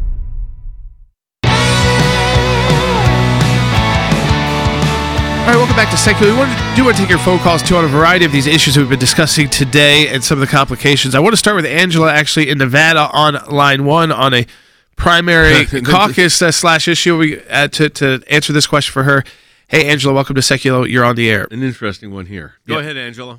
All right, welcome back to Secular. We want to take your phone calls, too, on a variety of these issues we've been discussing today and some of the complications. I want to start with Angela, actually, in Nevada on line one on a primary caucus slash issue to answer this question for her. Hey, Angela, welcome to Secular. You're on the air. An interesting one here. Go ahead, Angela.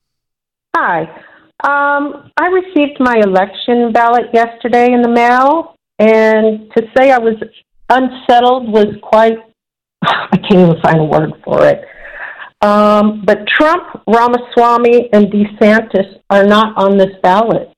Hi. I received my election ballot yesterday in the mail, and to say I was unsettled was quite, I can't even find a word for it. But Trump, Ramaswamy, and DeSantis are not on this ballot.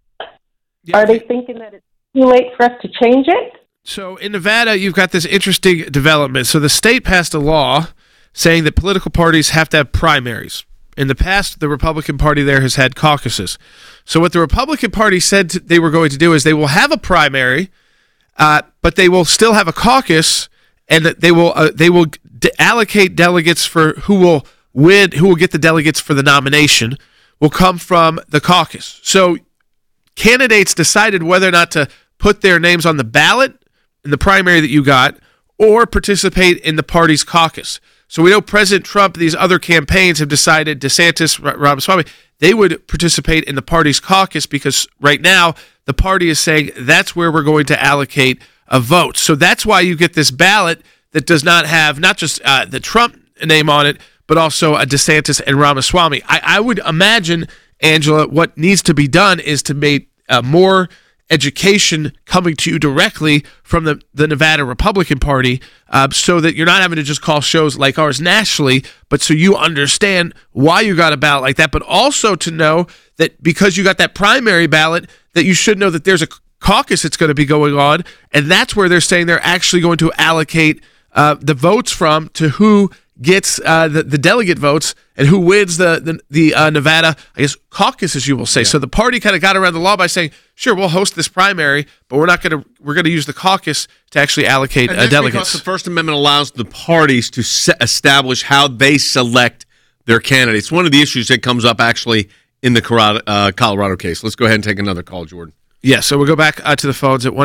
Yeah. Are they thinking that it's too late for us to change it? So in Nevada, you've got this interesting development. So the state passed a law saying that political parties have to have primaries. In the past, the Republican Party there has had caucuses. So what the Republican Party said they were going to do is they will have a primary, but they will still have a caucus, and that they will allocate delegates for who will get the delegates for the nomination will come from the caucus. So candidates decided whether or not to put their names on the ballot in the primary that you got or participate in the party's caucus. So we know President Trump, these other campaigns have decided, DeSantis, Ramaswamy, they would participate in the party's caucus because right now the party is saying that's where we're going to allocate a vote. So that's why you get this ballot that does not have not just the Trump name on it, but also a DeSantis and Ramaswamy. I would imagine, Angela, what needs to be done is to make more education coming to you directly from the Nevada Republican Party so that you're not having to just call shows like ours nationally, but so you understand why you got a ballot like that, but also to know that because you got that primary ballot, that you should know that there's a caucus that's going to be going on, and that's where they're saying they're actually going to allocate the votes from to who gets the delegate votes and who wins the Nevada, I guess, caucus, as you will say. Yeah. So the party kind of got around the law by saying, sure, we'll host this primary, but we're going to use the caucus to actually allocate delegates. Because the First Amendment allows the parties to establish how they select their candidates. One of the issues that comes up actually in the Colorado case. Let's go ahead and take another call, Jordan. Yeah, so we'll go back to the phones at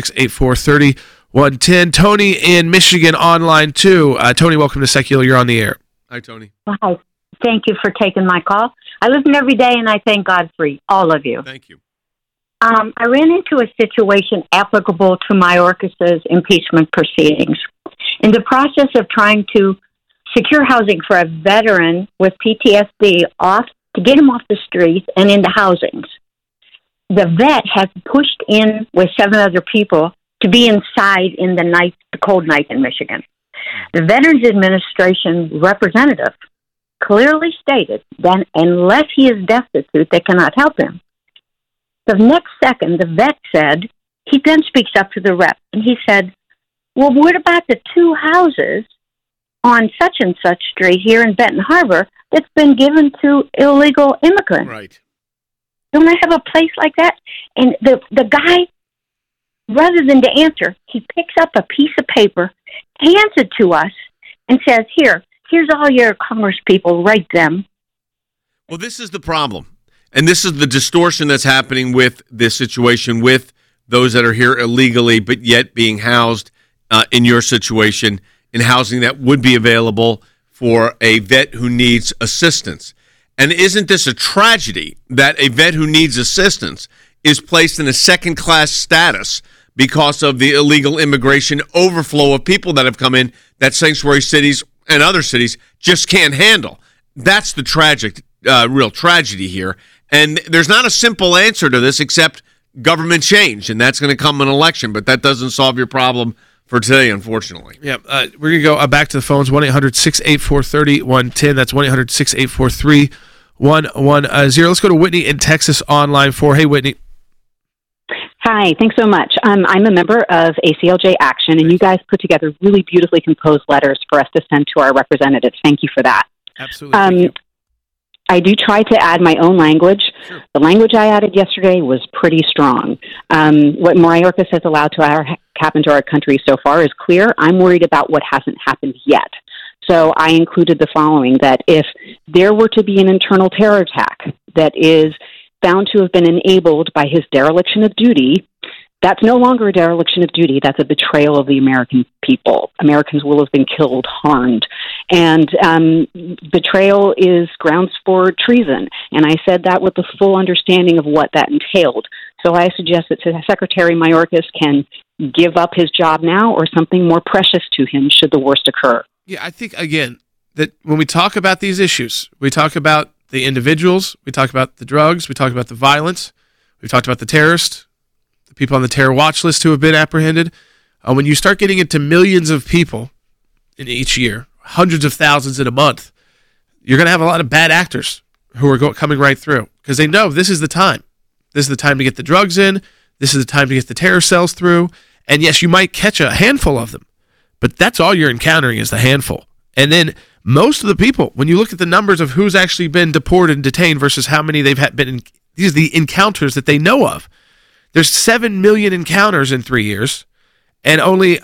1-800-684-30-110. Tony in Michigan online too. Tony, welcome to Secular. You're on the air. Hi, Tony. Hi. Thank you for taking my call. I listen every day, and I thank God for all of you. Thank you. I ran into a situation applicable to Mayorkas's impeachment proceedings. In the process of trying to secure housing for a veteran with PTSD to get him off the streets and into housings, the vet has pushed in with 7 other people to be inside in the cold night in Michigan. The Veterans Administration representative clearly stated that unless he is destitute, they cannot help him. The next second, the vet said, he then speaks up to the rep, and he said, well, what about the 2 houses on such and such street here in Benton Harbor that's been given to illegal immigrants? Right. Don't I have a place like that? And the guy, rather than to answer, he picks up a piece of paper, hands it to us, and says, here's all your Congress people, write them. Well, this is the problem. And this is the distortion that's happening with this situation with those that are here illegally, but yet being housed in your situation in housing that would be available for a vet who needs assistance. And isn't this a tragedy that a vet who needs assistance is placed in a second-class status because of the illegal immigration overflow of people that have come in that sanctuary cities and other cities just can't handle? That's the real tragedy here. And there's not a simple answer to this except government change, and that's going to come in an election, but that doesn't solve your problem for today, unfortunately. Yeah, we're going to go back to the phones, 1-800-684-30-110. That's 1-800-684-3110. Let's go to Whitney in Texas on line 4. Hey, Whitney. Hi, thanks so much. I'm a member of ACLJ Action, and you guys put together really beautifully composed letters for us to send to our representatives. Thank you for that. Absolutely. I do try to add my own language. Sure. The language I added yesterday was pretty strong. What Mayorkas has allowed to happen to our country so far is clear. I'm worried about what hasn't happened yet. So I included the following, that if there were to be an internal terror attack that is found to have been enabled by his dereliction of duty, that's no longer a dereliction of duty. That's a betrayal of the American people. Americans will have been killed, harmed. And betrayal is grounds for treason. And I said that with the full understanding of what that entailed. So I suggest that Secretary Mayorkas can give up his job now or something more precious to him should the worst occur. Yeah, I think, again, that when we talk about these issues, we talk about the individuals, we talk about the drugs, we talk about the violence, we talked about the terrorists, the people on the terror watch list who have been apprehended. When you start getting into millions of people in each year, hundreds of thousands in a month, you're going to have a lot of bad actors who are coming right through because they know this is the time. This is the time to get the drugs in. This is the time to get the terror cells through. And yes, you might catch a handful of them, but that's all you're encountering is the handful. And then most of the people, when you look at the numbers of who's actually been deported and detained versus how many they've been, these are the encounters that they know of. There's 7 million encounters in 3 years, and only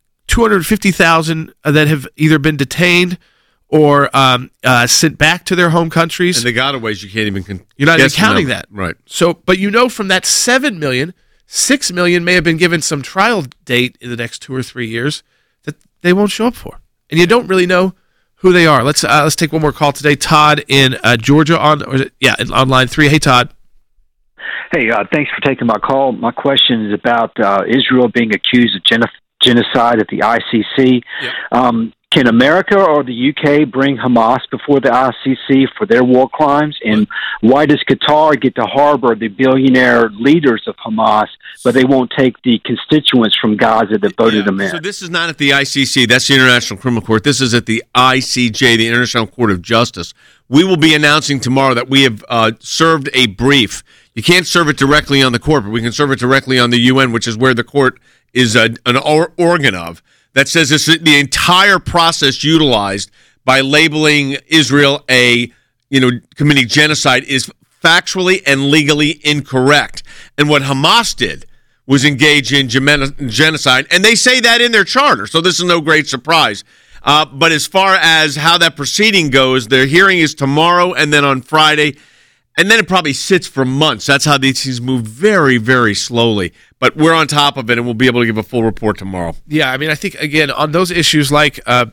250,000 that have either been detained or sent back to their home countries. And the gotaways, you can't even you're not even counting that. Right. So, but you know from that 7 million, 6 million may have been given some trial date in the next 2 or 3 years that they won't show up for. And you don't really know who they are. Let's take one more call today. Todd in Georgia on line 3. Hey, Todd. Hey, thanks for taking my call. My question is about Israel being accused of genocide at the ICC. Yep. Can America or the UK bring Hamas before the ICC for their war crimes? And why does Qatar get to harbor the billionaire leaders of Hamas, but they won't take the constituents from Gaza that voted them in? So this is not at the ICC. That's the International Criminal Court. This is at the ICJ, the International Court of Justice. We will be announcing tomorrow that we have served a brief. You can't serve it directly on the court, but we can serve it directly on the UN, which is where the court is an organ of. That says this, the entire process utilized by labeling Israel committing genocide is factually and legally incorrect. And what Hamas did was engage in genocide, and they say that in their charter, so this is no great surprise. But as far as how that proceeding goes, their hearing is tomorrow and then on Friday, and then it probably sits for months. That's how these things move very, very slowly. But we're on top of it, and we'll be able to give a full report tomorrow. Yeah, I mean, I think, again, on those issues like the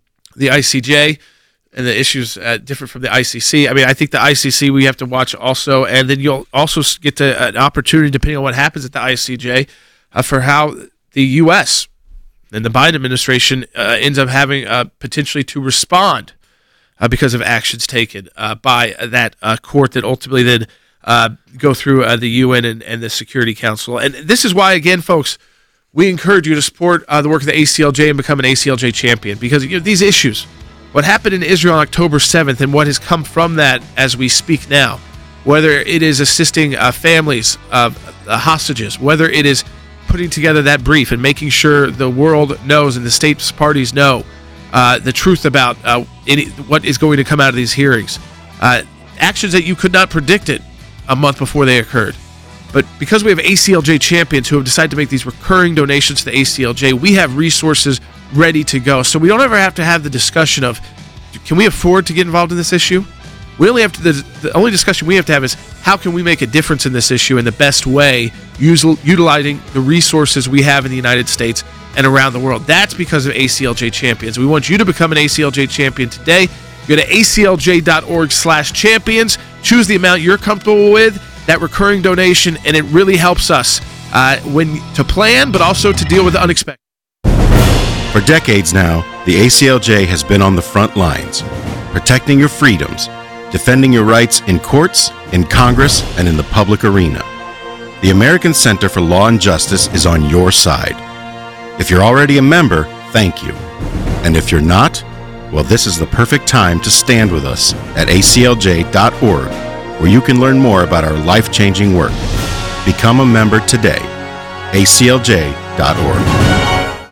ICJ and the issues different from the ICC, I mean, I think the ICC we have to watch also, and then you'll also get to an opportunity, depending on what happens at the ICJ, for how the U.S. and the Biden administration ends up having potentially to respond because of actions taken by that court that ultimately then go through the UN and the Security Council. And this is why, again, folks, we encourage you to support the work of the ACLJ and become an ACLJ champion, because these issues, what happened in Israel on October 7th and what has come from that as we speak now, whether it is assisting families of hostages, whether it is putting together that brief and making sure the world knows and the state's parties know the truth about what is going to come out of these hearings. Actions that you could not predict it a month before they occurred. But because we have ACLJ champions who have decided to make these recurring donations to the ACLJ, we have resources ready to go. So we don't ever have to have the discussion of, can we afford to get involved in this issue? We only have to, the only discussion we have to have is, how can we make a difference in this issue in the best way, utilizing the resources we have in the United States and around the world. That's because of ACLJ champions. We want you to become an ACLJ champion today. Go to aclj.org/champions. Choose the amount you're comfortable with, that recurring donation, and it really helps us to plan, but also to deal with the unexpected. For decades now, the ACLJ has been on the front lines, protecting your freedoms, defending your rights in courts, in Congress, and in the public arena. The American Center for Law and Justice is on your side. If you're already a member, thank you. And if you're not, well, this is the perfect time to stand with us at aclj.org, where you can learn more about our life-changing work. Become a member today. aclj.org.